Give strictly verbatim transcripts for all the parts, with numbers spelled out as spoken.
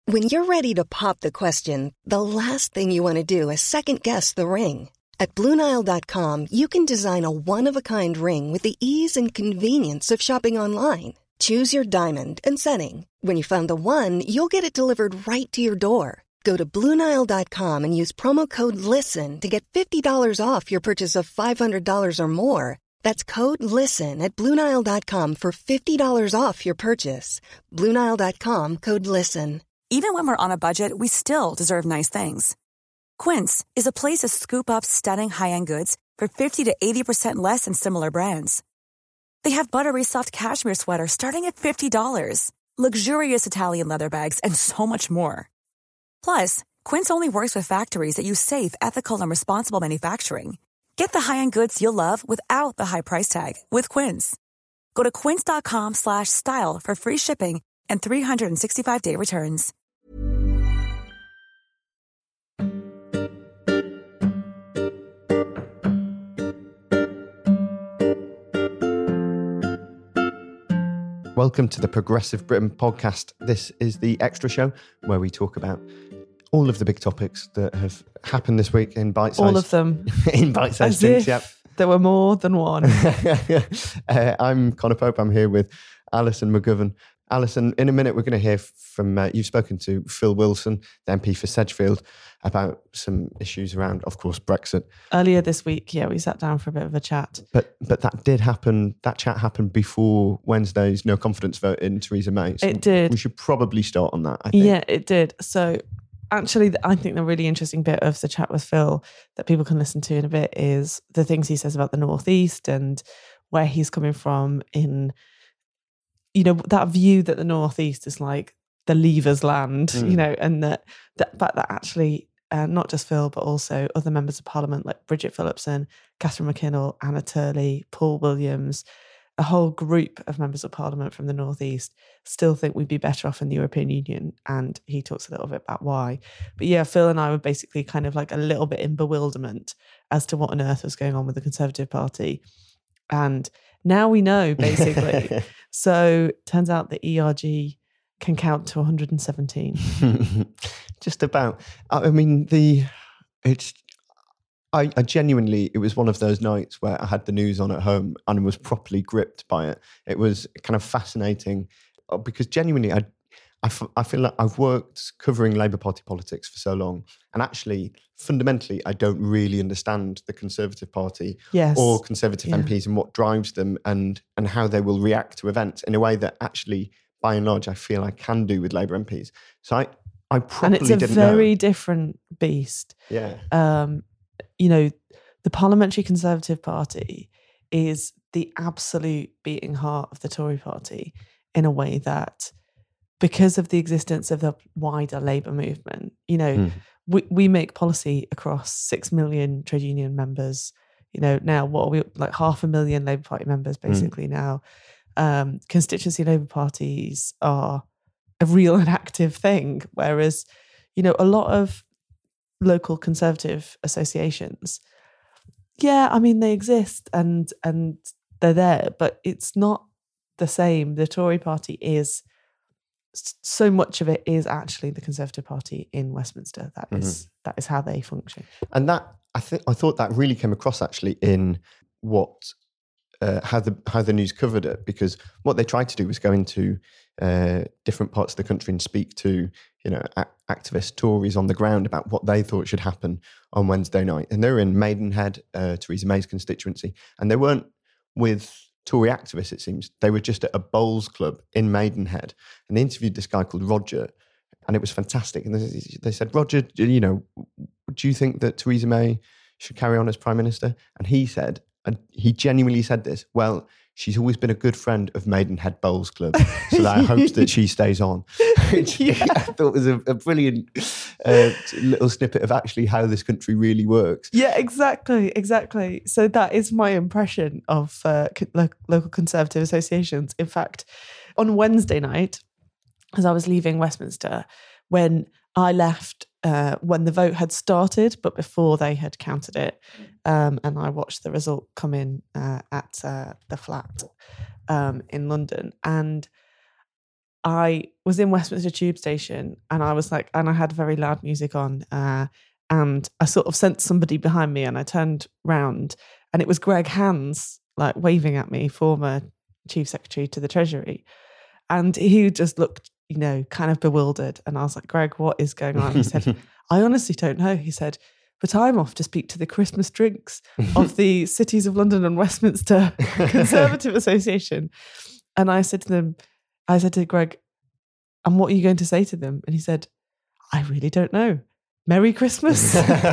When you're ready to pop the question, the last thing you want to do is second-guess the ring. At Blue Nile dot com, you can design a one-of-a-kind ring with the ease and convenience of shopping online. Choose your diamond and setting. When you find the one, you'll get it delivered right to your door. Go to Blue Nile dot com and use promo code LISTEN to get fifty dollars off your purchase of five hundred dollars or more. That's code LISTEN at Blue Nile dot com for fifty dollars off your purchase. Blue Nile dot com, code LISTEN. Even when we're on a budget, we still deserve nice things. Quince is a place to scoop up stunning high-end goods for fifty to eighty percent less than similar brands. They have buttery soft cashmere sweaters starting at fifty dollars, luxurious Italian leather bags, and so much more. Plus, Quince only works with factories that use safe, ethical, and responsible manufacturing. Get the high-end goods you'll love without the high price tag with Quince. Go to quince dot com slash style for free shipping and three sixty-five day returns. Welcome to the Progressive Britain podcast. This is the extra show where we talk about all of the big topics that have happened this week in bite-sized... All of them. in bite-sized As chunks, if yep. there were more than one. uh, I'm Conor Pope. I'm here with Alison McGovern. Alison, in a minute we're going to hear from... Uh, you've spoken to Phil Wilson, the M P for Sedgefield, about some issues around, of course, Brexit. Earlier this week, yeah, we sat down for a bit of a chat. But but that did happen, that chat happened before Wednesday's no confidence vote in Theresa May. So it did. We should probably start on that, I think. Yeah, it did. So actually, I think the really interesting bit of the chat with Phil that people can listen to in a bit is the things he says about the North East and where he's coming from in, you know, that view that the North East is like the leavers' land, mm. you know, and that, that fact that actually uh, not just Phil, but also other members of Parliament like Bridget Phillipson, Catherine McKinnell, Anna Turley, Paul Williams, a whole group of members of Parliament from the North East still think we'd be better off in the European Union. And he talks a little bit about why. But yeah, Phil and I were basically kind of like a little bit in bewilderment as to what on earth was going on with the Conservative Party. And now we know, basically. So turns out the E R G can count to one hundred seventeen. Just about. I mean, the it's. I, I genuinely, it was one of those nights where I had the news on at home and was properly gripped by it. It was kind of fascinating because genuinely, I, I, f- I feel like I've worked covering Labour Party politics for so long, and actually, fundamentally, I don't really understand the Conservative Party yes. or Conservative yeah. M Ps and what drives them and and how they will react to events in a way that actually, by and large, I feel I can do with Labour M Ps. So I, I probably didn't know. And it's a very know. different beast. Yeah. Um, you know, the Parliamentary Conservative Party is the absolute beating heart of the Tory Party in a way that, because of the existence of the wider Labour movement, you know, mm. we, we make policy across six million trade union members. You know, now what are we, like half a million Labour Party members basically mm. now. Um, constituency Labour parties are a real and active thing, whereas, you know, a lot of local Conservative associations, yeah, I mean, they exist and and they're there, but it's not the same. The Tory Party is, so much of it is actually the Conservative Party in Westminster. That is mm-hmm. that is how they function. And that, I think, I thought that really came across actually in what, uh, how the how the news covered it, because what they tried to do was go into uh, different parts of the country and speak to, you know, a- activist Tories on the ground about what they thought should happen on Wednesday night. And they were in Maidenhead, uh, Theresa May's constituency, and they weren't with Tory activists, it seems. They were just at a bowls club in Maidenhead, and they interviewed this guy called Roger, and it was fantastic. And they, they said, Roger, you know, do you think that Theresa May should carry on as Prime Minister? And he said, and he genuinely said this, well, she's always been a good friend of Maidenhead Bowls Club, so that I hope that she stays on. Which yeah. I thought was a, a brilliant uh, little snippet of actually how this country really works. Yeah, exactly, exactly. So that is my impression of uh, lo- local Conservative associations. In fact, on Wednesday night, as I was leaving Westminster, when I left, uh, when the vote had started, but before they had counted it, um, and I watched the result come in uh, at uh, the flat um, in London, and I was in Westminster Tube Station and I was like, and I had very loud music on, uh, and I sort of sensed somebody behind me, and I turned round and it was Greg Hands, like waving at me, former Chief Secretary to the Treasury. And he just looked, you know, kind of bewildered. And I was like, Greg, what is going on? He said, I honestly don't know. He said, but I'm off to speak to the Christmas drinks of the Cities of London and Westminster Conservative Association. And I said to them, I said to Greg, and what are you going to say to them? And he said, I really don't know. Merry Christmas.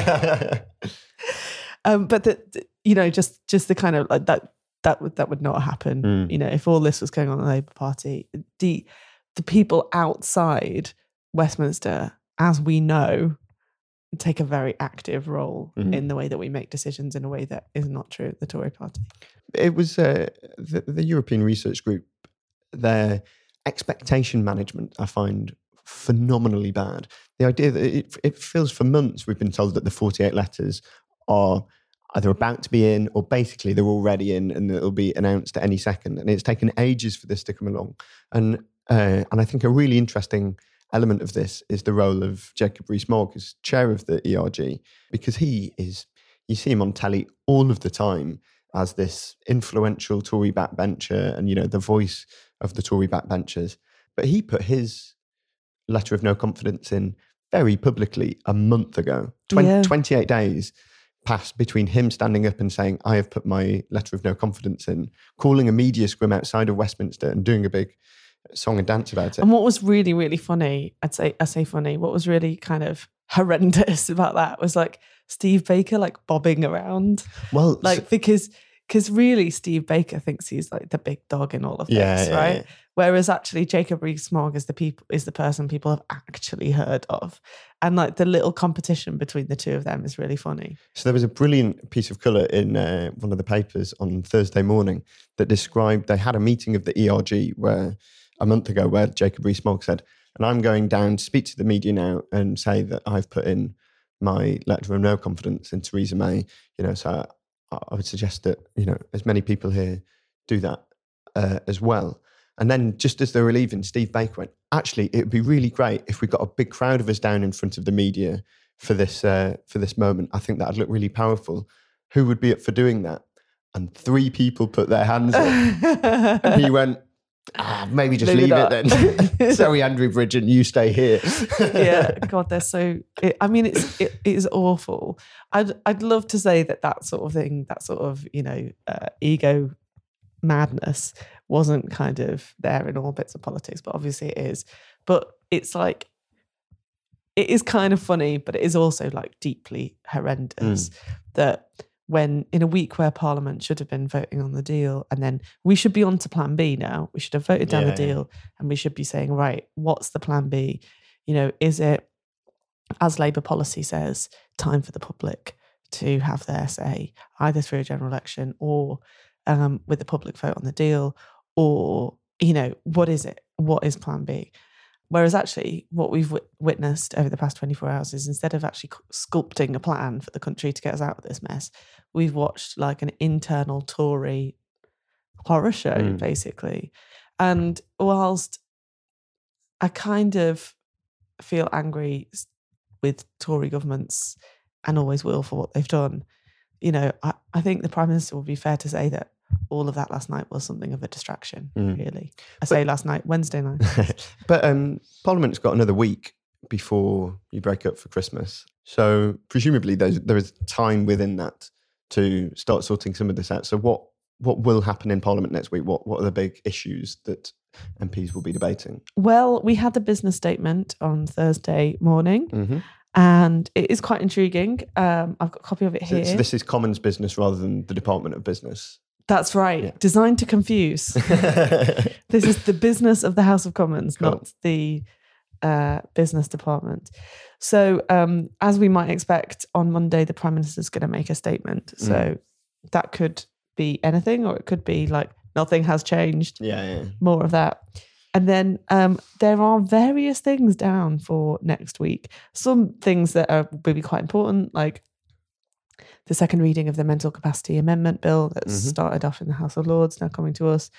um, but, the, the, you know, just just the kind of like that, that would, that would not happen. Mm. You know, if all this was going on in the Labour Party, the, the people outside Westminster, as we know, take a very active role mm-hmm. in the way that we make decisions in a way that is not true at the Tory party. It was uh, the, the European Research Group, their expectation management, I find phenomenally bad. The idea that it, it feels for months we've been told that the forty-eight letters are either about to be in or basically they're already in and it'll be announced at any second. And it's taken ages for this to come along. And uh, and I think a really interesting element of this is the role of Jacob Rees-Mogg as chair of the E R G, because he is, you see him on telly all of the time as this influential Tory backbencher and, you know, the voice of the Tory backbenchers. But he put his letter of no confidence in very publicly a month ago. twenty, yeah. twenty-eight days passed between him standing up and saying, I have put my letter of no confidence in, calling a media scrum outside of Westminster and doing a big song and dance about it. And what was really, really funny, I'd say, I say funny, what was really kind of horrendous about that was like Steve Baker like bobbing around. Well, like so, because because really Steve Baker thinks he's like the big dog in all of this, yeah, yeah, right? Yeah. Whereas actually Jacob Rees-Mogg is the people is the person people have actually heard of. And like the little competition between the two of them is really funny. So there was a brilliant piece of colour in uh, one of the papers on Thursday morning that described, they had a meeting of the E R G where a month ago where Jacob Rees-Mogg said, and I'm going down to speak to the media now and say that I've put in my letter of no confidence in Theresa May. You know, so I, I would suggest that, you know, as many people here do that uh, as well. And then just as they were leaving, Steve Baker went, actually, it would be really great if we got a big crowd of us down in front of the media for this uh, for this moment. I think that'd look really powerful. Who would be up for doing that? And three people put their hands up. And he went, ah, maybe just maybe leave not. it then. Sorry, Andrew Bridgen, you stay here. Yeah, God, they're so, it, I mean, it's it, it is awful. I'd, I'd love to say that that sort of thing, that sort of, you know, uh, ego madness wasn't kind of there in all bits of politics, but obviously it is. But it's like, it is kind of funny, but it is also like deeply horrendous mm. that when in a week where Parliament should have been voting on the deal, and then we should be on to plan B now, we should have voted down yeah, the deal yeah. and we should be saying, right, what's the plan B? You know, is it, as Labour policy says, time for the public to have their say, either through a general election or um, with a public vote on the deal, or, you know, what is it? What is plan B? Whereas actually what we've w- witnessed over the past twenty-four hours is instead of actually sculpting a plan for the country to get us out of this mess, we've watched like an internal Tory horror show, mm. basically. And whilst I kind of feel angry with Tory governments and always will for what they've done, you know, I, I think the Prime Minister would be fair to say that all of that last night was something of a distraction, mm. really. I but, say last night, Wednesday night. But um, Parliament's got another week before you break up for Christmas. So presumably there's, there is time within that to start sorting some of this out. So what what will happen in Parliament next week? What what are the big issues that M Ps will be debating? Well, we had the business statement on Thursday morning. Mm-hmm. And it is quite intriguing. Um, I've got a copy of it here. So, so this is Commons business rather than the Department of Business. That's right. Yeah. Designed to confuse. This is the business of the House of Commons, cool. not the uh, business department. So um, as we might expect, on Monday, the Prime Minister is going to make a statement. So mm. that could be anything, or it could be like nothing has changed. Yeah, yeah. More of that. And then um, there are various things down for next week. Some things that are will be quite important, like the second reading of the Mental Capacity Amendment Bill that's mm-hmm. started off in the House of Lords, now coming to us.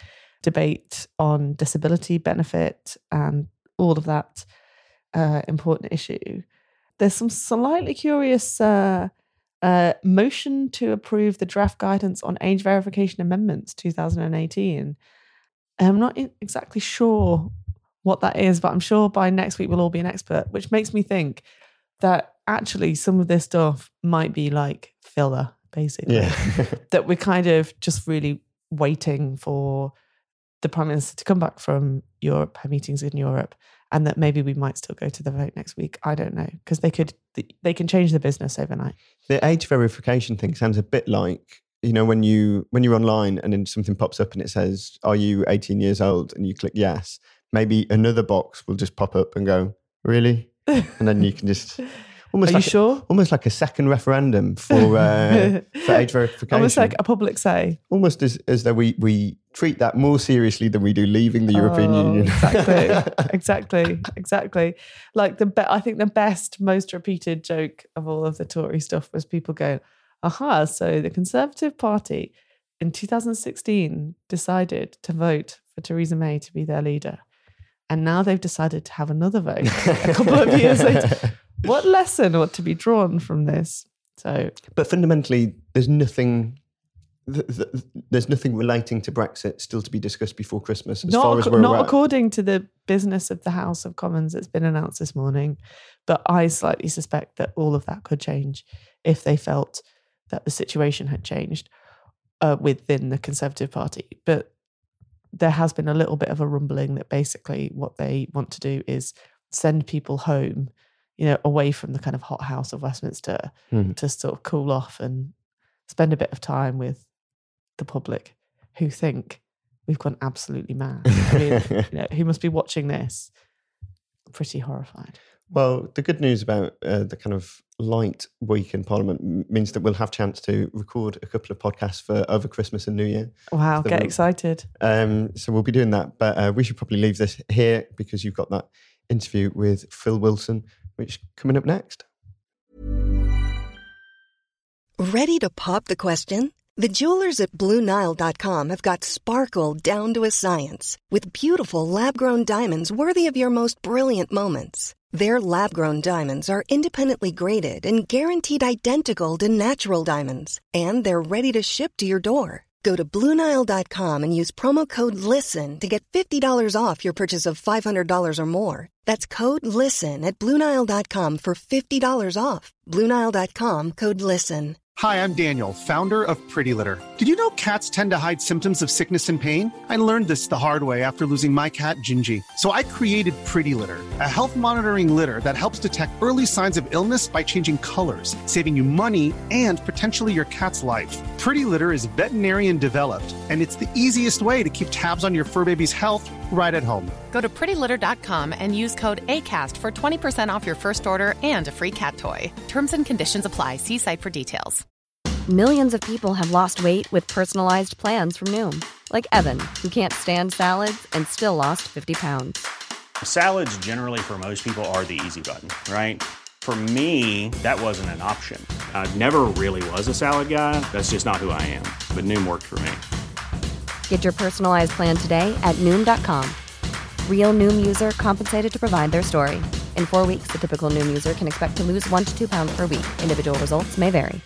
debate on disability benefit and all of that uh, important issue. There's some slightly curious uh, uh, motion to approve the draft guidance on age verification amendments two thousand eighteen. I'm not exactly sure what that is, but I'm sure by next week we'll all be an expert, which makes me think that actually some of this stuff might be like filler, basically. Yeah. That we're kind of just really waiting for the Prime Minister to come back from Europe, her meetings in Europe, and that maybe we might still go to the vote next week. I don't know, because they could, they can change the business overnight. The age verification thing sounds a bit like, you know, when you when you're online and then something pops up and it says, "Are you eighteen years old?" and you click yes. Maybe another box will just pop up and go, "Really?" And then you can just almost Are like you sure? A, almost like a second referendum for uh, for age verification. Almost like a public say. Almost as, as though we, we treat that more seriously than we do leaving the European oh, Union. Exactly, exactly, exactly. Like the be- I think the best, most repeated joke of all of the Tory stuff was people going, "Aha! So the Conservative Party in two thousand sixteen decided to vote for Theresa May to be their leader, and now they've decided to have another vote a couple of years later. What lesson ought to be drawn from this?" So, but fundamentally, there's nothing. Th- th- there's nothing relating to Brexit still to be discussed before Christmas, as not, far as we're not aware. according to the business of the House of Commons that's been announced this morning. But I slightly suspect that all of that could change if they felt that the situation had changed uh, within the Conservative Party. But there has been a little bit of a rumbling that basically what they want to do is send people home, you know, away from the kind of hot house of Westminster Hmm. to sort of cool off and spend a bit of time with the public who think we've gone absolutely mad. I mean, you know, who must be watching this pretty horrified. Well, the good news about uh, the kind of light week in Parliament m- means that we'll have chance to record a couple of podcasts for over Christmas and New Year. Wow, So get we'll- excited. Um, so we'll be doing that, but uh, we should probably leave this here because you've got that interview with Phil Wilson, which coming up next. Ready to pop the question? The jewelers at Blue Nile dot com have got sparkle down to a science with beautiful lab-grown diamonds worthy of your most brilliant moments. Their lab-grown diamonds are independently graded and guaranteed identical to natural diamonds, and they're ready to ship to your door. Go to Blue Nile dot com and use promo code LISTEN to get fifty dollars off your purchase of five hundred dollars or more. That's code LISTEN at Blue Nile dot com for fifty dollars off. Blue Nile dot com, code LISTEN. Hi, I'm Daniel, founder of Pretty Litter. Did you know cats tend to hide symptoms of sickness and pain? I learned this the hard way after losing my cat, Gingy. So I created Pretty Litter, a health monitoring litter that helps detect early signs of illness by changing colors, saving you money and potentially your cat's life. Pretty Litter is veterinarian developed, and it's the easiest way to keep tabs on your fur baby's health right at home. Go to pretty litter dot com and use code ACAST for twenty percent off your first order and a free cat toy. Terms and conditions apply. See site for details. Millions of people have lost weight with personalized plans from Noom. Like Evan, who can't stand salads and still lost fifty pounds. Salads generally for most people are the easy button, right? For me, that wasn't an option. I never really was a salad guy. That's just not who I am. But Noom worked for me. Get your personalized plan today at Noom dot com. Real Noom user compensated to provide their story. In four weeks, the typical Noom user can expect to lose one to two pounds per week. Individual results may vary.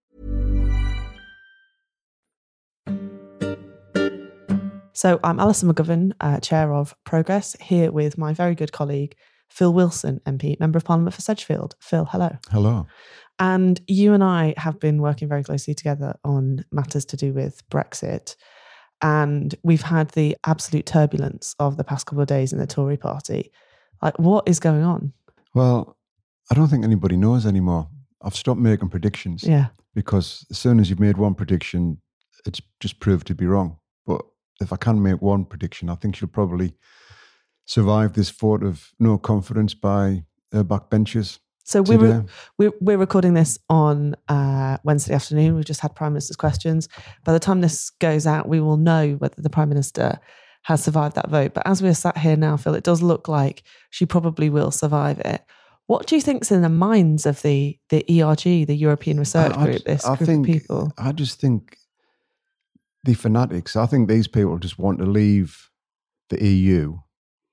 So I'm Alison McGovern, uh, Chair of Progress, here with my very good colleague, Phil Wilson, M P, Member of Parliament for Sedgefield. Phil, hello. Hello. And you and I have been working very closely together on matters to do with Brexit. And we've had the absolute turbulence of the past couple of days in the Tory party. Like, what is going on? Well, I don't think anybody knows anymore. I've stopped making predictions. Yeah. Because as soon as you've made one prediction, it's just proved to be wrong. But if I can make one prediction, I think she'll probably survive this vote of no confidence by her backbenchers. So we were, we're, we're recording this on uh, Wednesday afternoon. We've just had Prime Minister's questions. By the time this goes out, we will know whether the Prime Minister has survived that vote. But as we're sat here now, Phil, it does look like she probably will survive it. What do you think's in the minds of the the E R G, the European Research I, I, Group, this I group think, of people? I just think the fanatics. I think these people just want to leave the E U.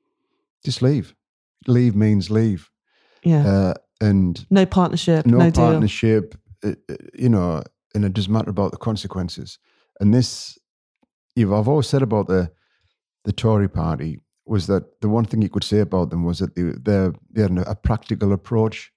Just leave. Leave means leave. Yeah. Uh, and no partnership, no, no partnership, uh, you know, and it doesn't matter about the consequences. And this, you've, I've always said about the the Tory party was that the one thing you could say about them was that they, they're, they had a practical approach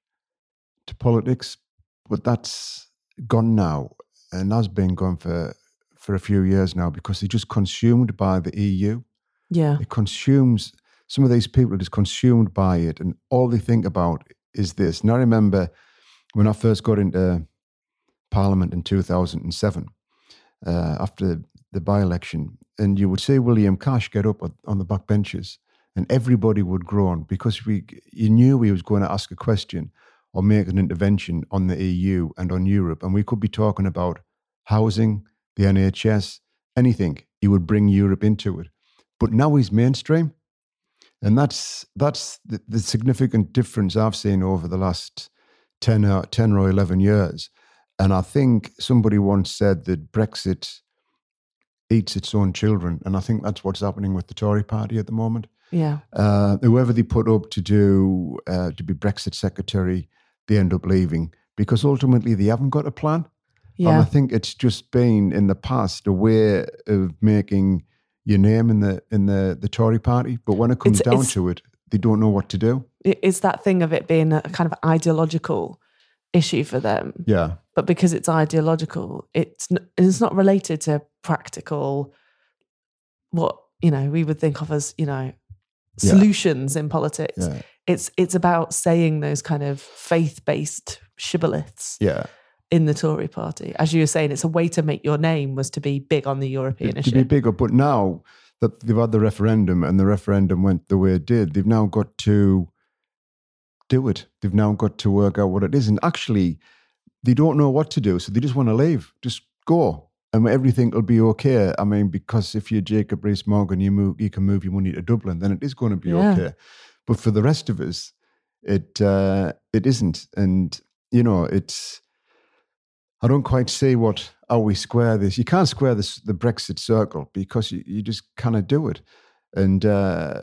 to politics, but that's gone now and has been gone for, for a few years now because they're just consumed by the E U. Yeah. It consumes, some of these people are just consumed by it and all they think about is this. And I remember when I first got into Parliament in two thousand seven, uh, after the by-election, and you would see William Cash get up on the back benches and everybody would groan because we, you knew he was going to ask a question or make an intervention on the E U and on Europe. And we could be talking about housing, the N H S, anything. He would bring Europe into it. But now he's mainstream. And that's that's the, the significant difference I've seen over the last ten or, ten or eleven years. And I think somebody once said that Brexit eats its own children. And I think that's what's happening with the Tory party at the moment. Yeah. Uh, whoever they put up to do, uh, to be Brexit secretary, they end up leaving because ultimately they haven't got a plan. Yeah. And I think it's just been in the past a way of making your name in the in the, the Tory party. But when it comes It's- down it's- to it, they don't know what to do. It- It's that thing of it being a kind of ideological issue for them. Yeah. But because it's ideological, it's n- it's not related to practical, what, you know, we would think of as, you know, Yeah. solutions in politics. Yeah. It's it's about saying those kind of faith-based shibboleths Yeah. in the Tory party. As you were saying, it's a way to make your name was to be big on the European to issue. be bigger. But now that they've had the referendum and the referendum went the way it did, they've now got to do it. They've now got to work out what it is. And actually, they don't know what to do. So they just want to leave. Just go. And everything will be okay. I mean, because if you're Jacob Rees-Mogg, you move, you can move your money to Dublin, then it is going to be Yeah. okay. But for the rest of us, it uh, it isn't. And, you know, it's, I don't quite see what, how we square this. You can't square this, the Brexit circle because you, you just cannot do it. And, uh,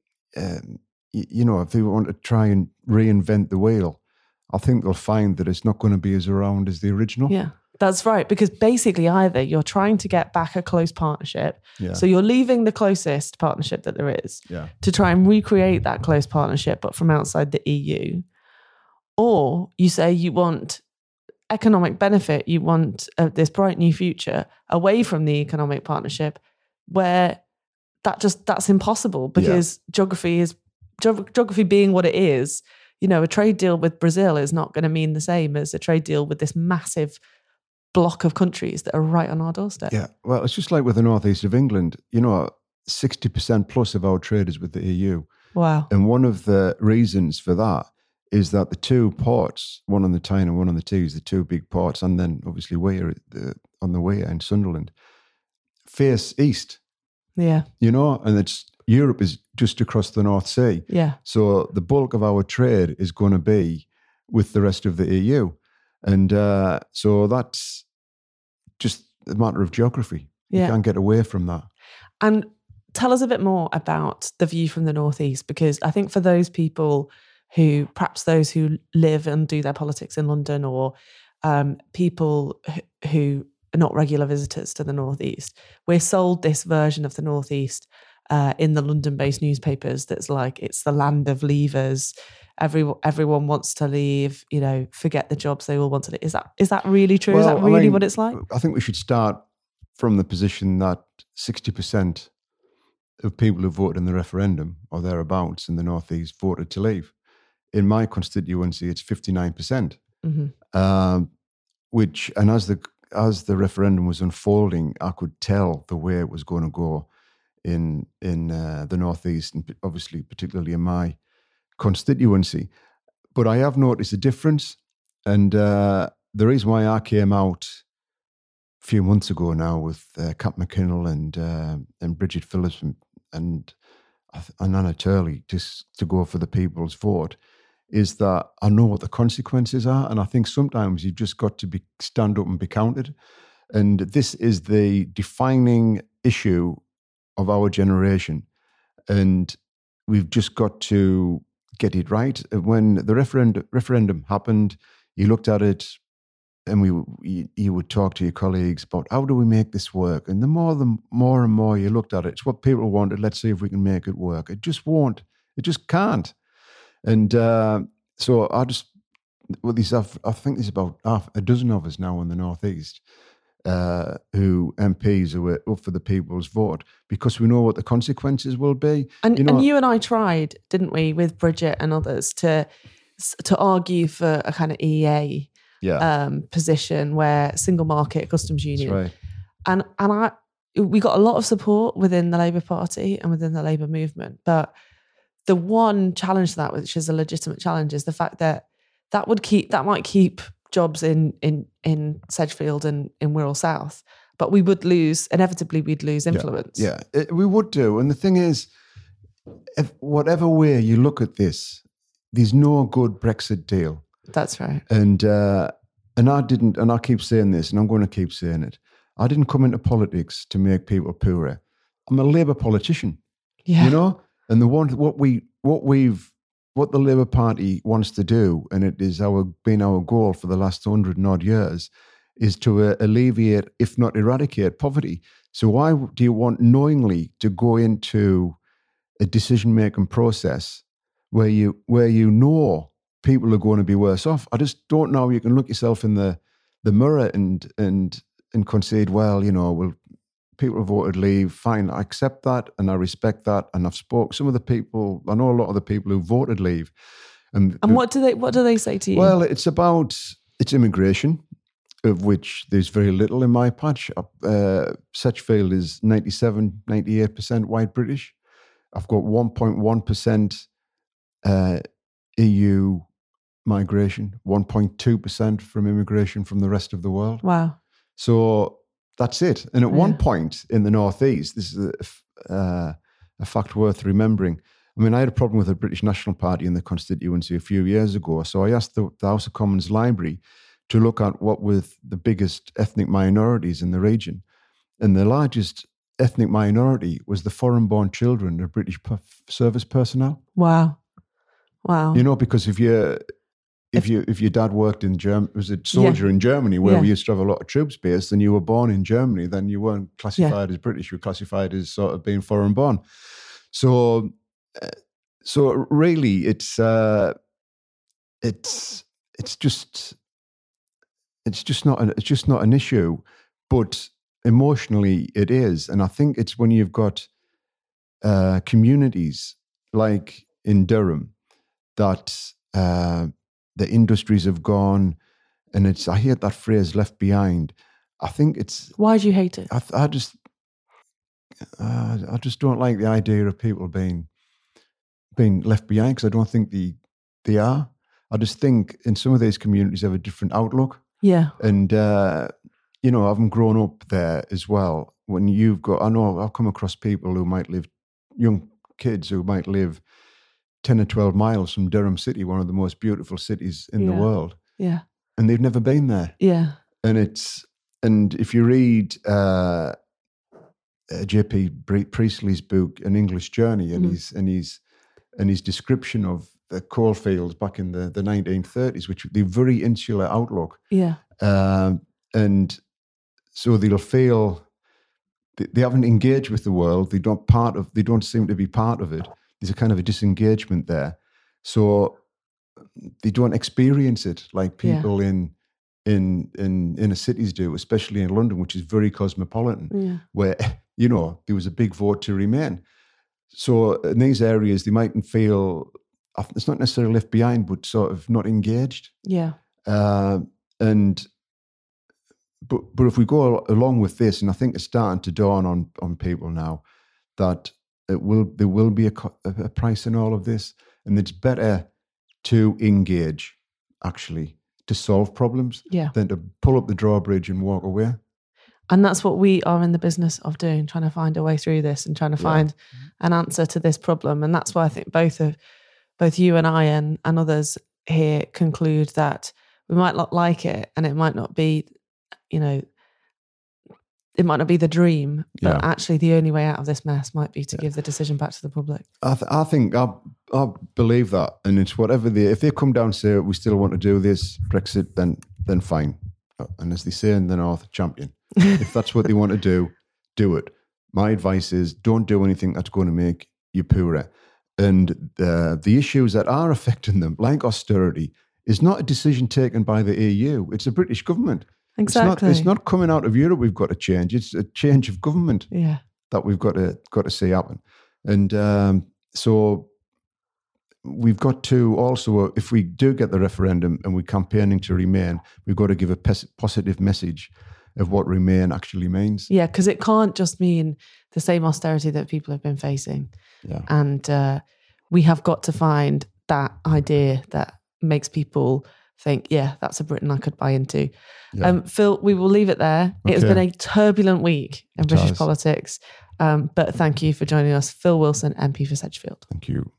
um, you, you know, if they want to try and reinvent the wheel, I think they'll find that it's not going to be as around as the original. Yeah, that's right. Because basically, either you're trying to get back a close partnership, Yeah. so you're leaving the closest partnership that there is Yeah. to try and recreate that close partnership, but from outside the E U, or you say you want economic benefit, you want uh, this bright new future away from the economic partnership, where that just that's impossible because geography is geog- geography being what it is. You know, a trade deal with Brazil is not going to mean the same as a trade deal with this massive block of countries that are right on our doorstep. Yeah. Well, it's just like with the northeast of England. You know, sixty percent plus of our trade is with the E U. Wow. And one of the reasons for that is that the two ports, one on the Tyne and one on the Tees, the two big ports, and then obviously Weir, the, on the Weir in Sunderland, face east, Yeah. you know, and it's Europe is just across the North Sea. Yeah. So the bulk of our trade is going to be with the rest of the E U. And uh, so that's just a matter of geography. Yeah. You can't get away from that. And tell us a bit more about the view from the Northeast, because I think for those people who, perhaps those who live and do their politics in London, or um, people who, who are not regular visitors to the Northeast, we're sold this version of the Northeast uh, in the London-based newspapers that's like, it's the land of leavers. Everyone, everyone wants to leave, you know, forget the jobs, they all want to leave. Is that, is that really true? is Well, that I really mean, what it's like? I think we should start from the position that sixty percent of people who voted in the referendum or thereabouts in the Northeast voted to leave. In my constituency, it's fifty-nine percent. Mm-hmm. Um, which, and as the as the referendum was unfolding, I could tell the way it was going to go in in uh, the Northeast, and obviously particularly in my constituency. But I have noticed a difference, and uh, the reason why I came out a few months ago now with uh, Kat McKinnell and uh, and Bridget Phillips and and, and Anna Turley just to go for the people's vote is that I know what the consequences are, and I think sometimes you've just got to be stand up and be counted. And this is the defining issue of our generation. And we've just got to get it right. When the referendum, referendum happened, you looked at it and we you, you would talk to your colleagues about how do we make this work? And the more, the more and more you looked at it, it's what people wanted. Let's see if we can make it work. It just won't. It just can't. And uh, so I just, well, these, I think there's about half a dozen of us now in the Northeast uh, who M Ps who are up for the people's vote because we know what the consequences will be. And you know, and you and I tried, didn't we, with Bridget and others to to argue for a kind of E E A yeah. um, position where single market customs union. That's right. And and I we got a lot of support within the Labour Party and within the Labour movement, but the one challenge to that, which is a legitimate challenge, is the fact that that would keep that might keep jobs in in in Sedgefield and in Wirral South, but we would lose inevitably. We'd lose influence. Yeah, yeah. It, we would do. And the thing is, if whatever way you look at this, there's no good Brexit deal. That's right. And uh, and I didn't, and I keep saying this, and I'm going to keep saying it. I didn't come into politics to make people poorer. I'm a Labour politician. Yeah. You know. And the one, what we, what we've, what the Labour Party wants to do, and it is our been our goal for the last hundred and odd years, is to uh, alleviate, if not eradicate, poverty. So why do you want knowingly to go into a decision-making process where you where you know people are going to be worse off? I just don't know. You can look yourself in the the mirror and and and concede, well, you know, well. People have voted leave, fine, I accept that and I respect that. And I've spoke some of the people, I know a lot of the people who voted leave. And, and what do they what do they say to you? Well, it's about, it's immigration, of which there's very little in my patch. Uh, Sedgefield is ninety-seven, ninety-eight percent white British. I've got one point one percent uh, E U migration, one point two percent from immigration from the rest of the world. Wow. So that's it. And at yeah. one point in the Northeast, this is a, uh, a fact worth remembering. I mean, I had a problem with the British National Party in the constituency a few years ago. So I asked the, the House of Commons Library to look at what were the biggest ethnic minorities in the region. And the largest ethnic minority was the foreign-born children of British per- service personnel. Wow. Wow. You know, because if you... If you if your dad worked in Germany, was a soldier yeah. in Germany, where yeah. we used to have a lot of troops based, and you were born in Germany, then you weren't classified yeah. as British. You were classified as sort of being foreign born. So, uh, so really, it's uh, it's it's just it's just not an, it's just not an issue, but emotionally it is, and I think it's when you've got uh, communities like in Durham that. Uh, The industries have gone, and it's. I hear that phrase "left behind." I think it's. Why do you hate it? I, I just, uh, I just don't like the idea of people being, being left behind because I don't think they, they are. I just think in some of these communities have a different outlook. Yeah. And uh, you know, having grown up there as well, when you've got, I know I've come across people who might live, young kids who might live. ten or twelve miles from Durham City, one of the most beautiful cities in yeah. the world. Yeah. And they've never been there. Yeah. And it's, and if you read uh, uh, J P Priestley's book, An English Journey, and mm. his, and his, and his description of the coalfields back in the, the nineteen thirties, which the very insular outlook. Yeah. Um, and so they'll feel, they, they haven't engaged with the world. They don't part of, they don't seem to be part of it. There's a kind of a disengagement there. So they don't experience it like people yeah. in in in inner cities do, especially in London, which is very cosmopolitan, yeah. where, you know, there was a big vote to remain. So in these areas, they mightn't feel, it's not necessarily left behind, but sort of not engaged. Yeah. Uh, and, but but if we go along with this, and I think it's starting to dawn on on people now, that it will there will be a, a price in all of this, and it's better to engage, actually, to solve problems yeah. than to pull up the drawbridge and walk away. And that's what we are in the business of doing, trying to find a way through this and trying to find yeah. an answer to this problem. And that's why I think both of both you and I and, and others here conclude that we might not like it, and it might not be, you know, it might not be the dream, but Yeah. actually the only way out of this mess might be to give the decision back to the public. I, th- I think I, I believe that, and it's whatever they. If they come down and say we still want to do this Brexit, then then fine. And as they say in the North, champion. If that's what they want to do, do it. My advice is don't do anything that's going to make you poorer. And uh, the issues that are affecting them, like austerity, is not a decision taken by the E U. It's the British government. Exactly. It's not, it's not coming out of Europe. We've got to change. It's a change of government. Yeah. That we've got to got to see happen. And um, so we've got to also, if we do get the referendum and we're campaigning to remain, we've got to give a pes- positive message of what remain actually means. Yeah, because it can't just mean the same austerity that people have been facing. Yeah. And uh, we have got to find that idea that makes people think, yeah, that's a Britain I could buy into. Yeah. Um, Phil, we will leave it there. It has Okay. been a turbulent week in It British has. politics. Um, but thank you for joining us, Phil Wilson, M P for Sedgefield. Thank you.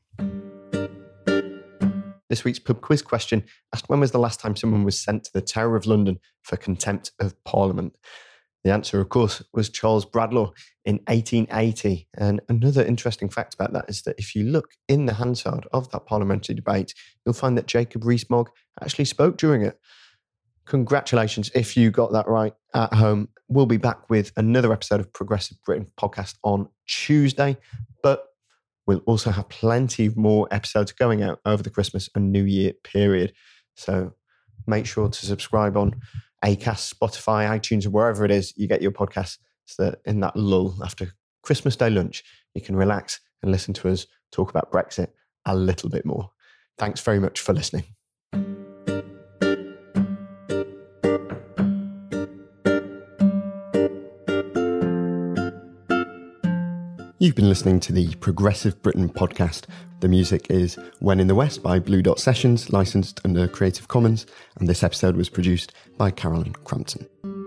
This week's pub quiz question asked when was the last time someone was sent to the Tower of London for contempt of Parliament? The answer, of course, was Charles Bradlaugh in eighteen eighty. And another interesting fact about that is that if you look in the Hansard of that parliamentary debate, you'll find that Jacob Rees-Mogg actually spoke during it. Congratulations if you got that right at home. We'll be back with another episode of Progressive Britain podcast on Tuesday, but we'll also have plenty more episodes going out over the Christmas and New Year period. So make sure to subscribe on Acast, Spotify, iTunes, or wherever it is you get your podcasts, so that in that lull after Christmas Day lunch, you can relax and listen to us talk about Brexit a little bit more. Thanks very much for listening. You've been listening to the Progressive Britain podcast. The music is When in the West by Blue Dot Sessions, licensed under Creative Commons, and this episode was produced by Carolyn Crampton.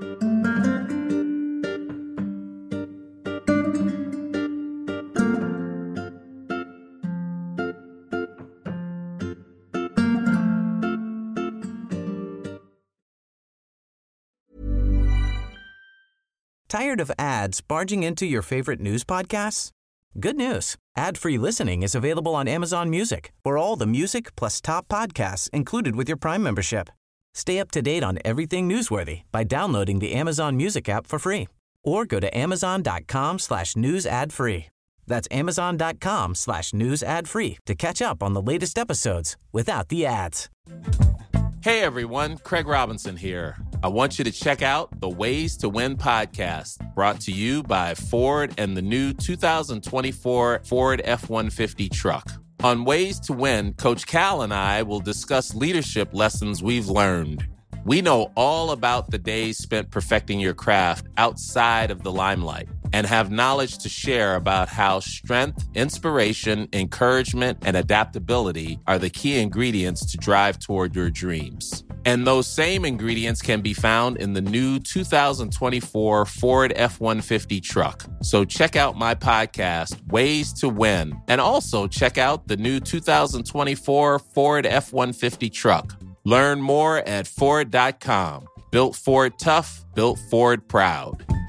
Tired of ads barging into your favorite news podcasts? Good news. Ad-free listening is available on Amazon Music for all the music plus top podcasts included with your Prime membership. Stay up to date on everything newsworthy by downloading the Amazon Music app for free or go to amazon.com slash news ad free. That's amazon.com slash news ad free to catch up on the latest episodes without the ads. Hey everyone, Craig Robinson here. I want you to check out the Ways to Win podcast, brought to you by Ford and the new two thousand twenty-four Ford F one fifty truck. On Ways to Win, Coach Cal and I will discuss leadership lessons we've learned. We know all about the days spent perfecting your craft outside of the limelight and have knowledge to share about how strength, inspiration, encouragement, and adaptability are the key ingredients to drive toward your dreams. And those same ingredients can be found in the new two thousand twenty-four Ford F one fifty truck. So check out my podcast, Ways to Win, and also check out the new two thousand twenty-four Ford F one fifty truck. Learn more at Ford dot com. Built Ford tough, built Ford proud.